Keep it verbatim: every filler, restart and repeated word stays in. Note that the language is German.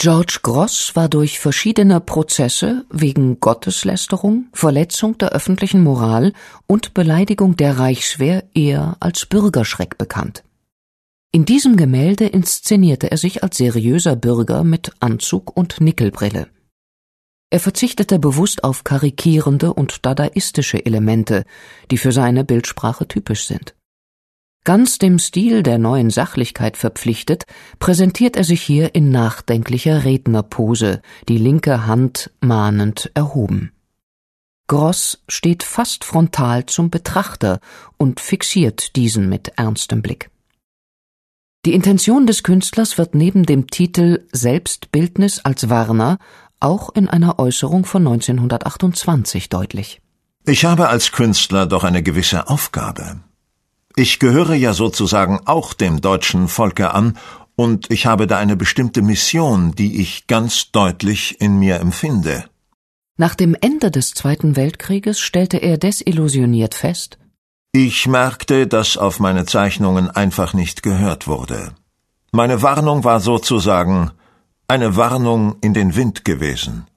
George Grosz war durch verschiedene Prozesse wegen Gotteslästerung, Verletzung der öffentlichen Moral und Beleidigung der Reichswehr eher als Bürgerschreck bekannt. In diesem Gemälde inszenierte er sich als seriöser Bürger mit Anzug und Nickelbrille. Er verzichtete bewusst auf karikierende und dadaistische Elemente, die für seine Bildsprache typisch sind. Ganz dem Stil der neuen Sachlichkeit verpflichtet, präsentiert er sich hier in nachdenklicher Rednerpose, die linke Hand mahnend erhoben. Grosz steht fast frontal zum Betrachter und fixiert diesen mit ernstem Blick. Die Intention des Künstlers wird neben dem Titel Selbstbildnis als Warner auch in einer Äußerung von neunzehnhundertachtundzwanzig deutlich. Ich habe als Künstler doch eine gewisse Aufgabe. Ich gehöre ja sozusagen auch dem deutschen Volke an, und ich habe da eine bestimmte Mission, die ich ganz deutlich in mir empfinde. Nach dem Ende des Zweiten Weltkrieges stellte er desillusioniert fest: Ich merkte, dass auf meine Zeichnungen einfach nicht gehört wurde. Meine Warnung war sozusagen eine Warnung in den Wind gewesen.